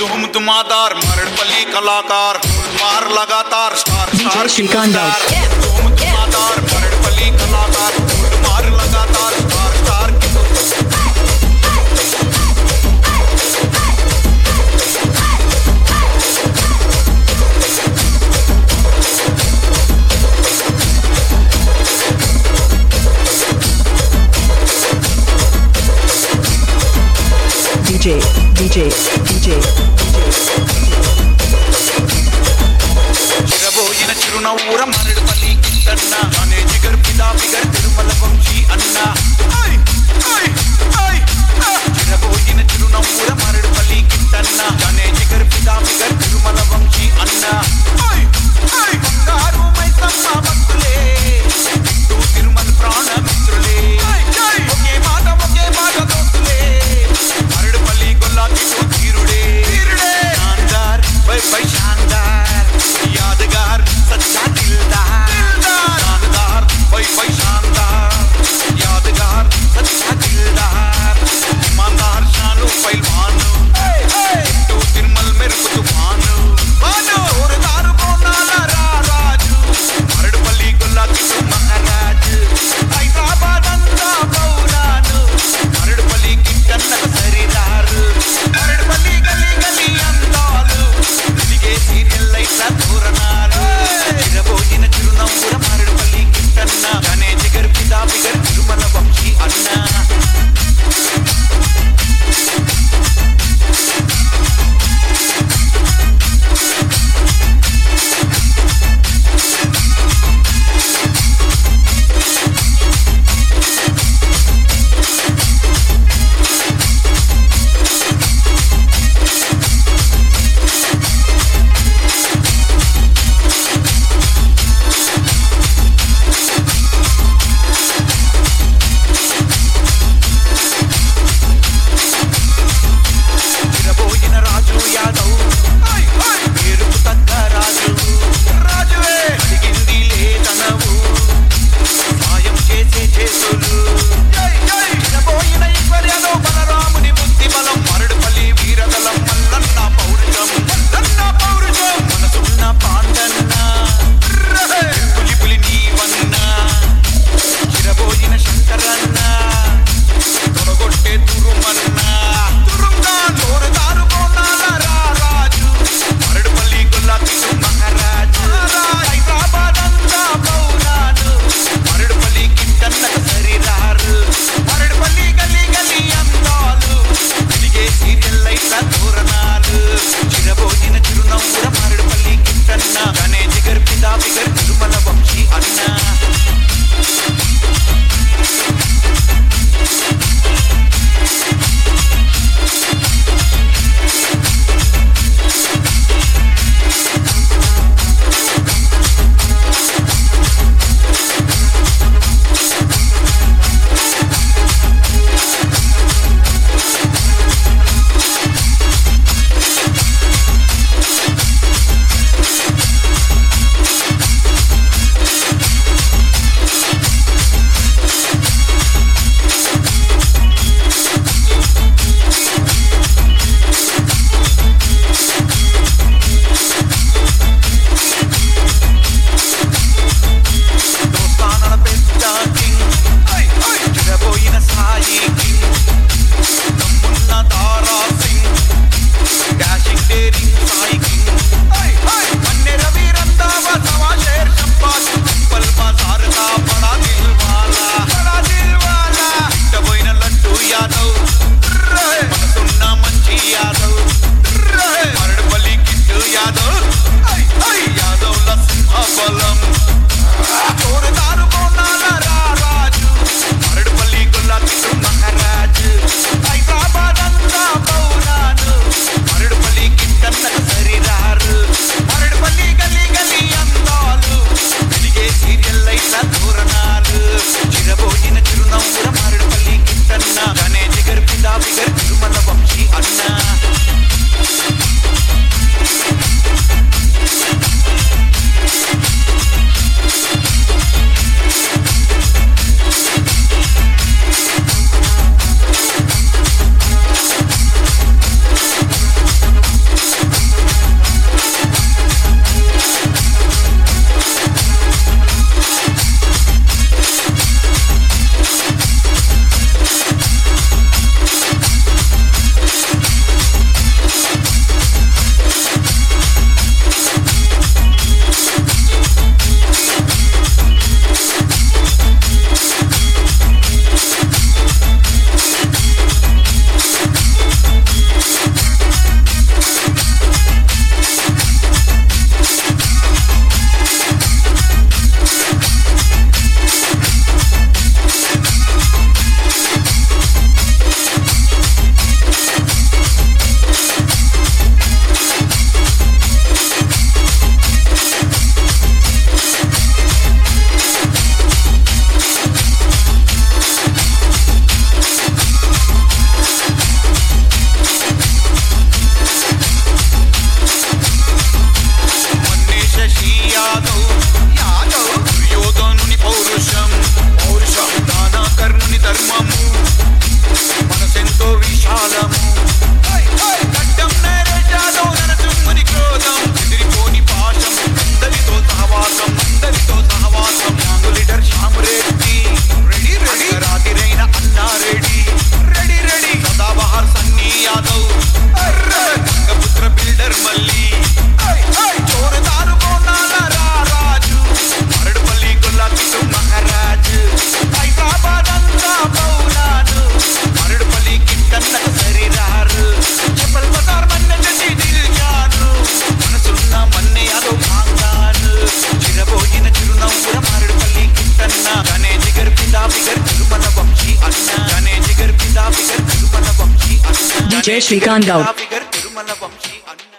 तुमादार मरड़पल्ली कलाकार मार लगातार स्टार DJ Shrikant Daud. तुमादार मरड़पल्ली कलाकार मार लगातार स्टार स्टार DJ చిరబోయిన చిరునవ్వుర మరడపల్లి కిట్టన్న అనే జిగర్ పిదా ఫిగర్ తిరుమల వంశీ అన్న చిరబోయిన చిరునవ్వుర మరడపల్లి కిట్టన్న అనే జిగర్ పిదా ఫిగర్ తిరుమల వంశీ అన్న బంగారు మైసమ్మ భక్తులే తిరుమల ప్రాణ మిత్రులే ఒకే మాట దోస్తులే మరడపల్లి గొల్లాకి తీరుడే शानदार भाई शानदार यादगार सच्चा दिलदार शानदार भाई शानदार यादगार सच्चा दिलदार ईमानदार शानू पहलवान DJ Shrikant Gaud. Figure Tirumala Vamsi